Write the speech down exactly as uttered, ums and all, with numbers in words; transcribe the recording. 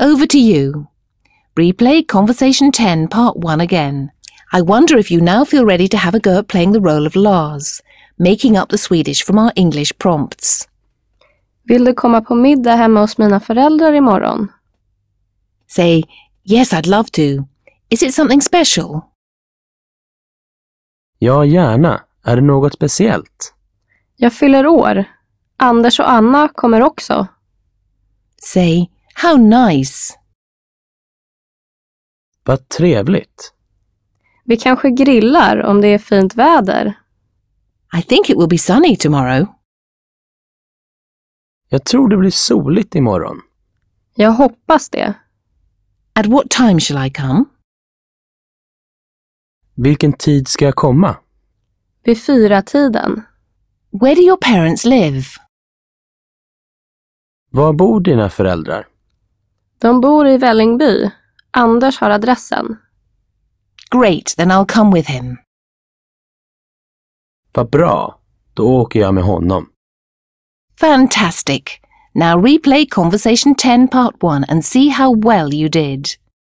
over to you. Replay Conversation ten, Part one again. I wonder if you now feel ready to have a go at playing the role of Lars, making up the Swedish from our English prompts. Vill du komma på middag hemma hos mina föräldrar imorgon? Say, yes, I'd love to. Is it something special? Ja, gärna. Är det något speciellt? Jag fyller år. Anders och Anna kommer också. Say, how nice. Vad trevligt. Vi kanske grillar om det är fint väder. I think it will be sunny tomorrow. Jag tror det blir soligt imorgon. Jag hoppas det. At what time shall I come? Vilken tid ska jag komma? Vid fyra tiden. Where do your parents live? Var bor dina föräldrar? De bor i Vällingby. Anders har adressen. Great, then I'll come with him. Vad bra. Då åker jag med honom. Fantastic. Now replay Conversation ten, Part one and see how well you did.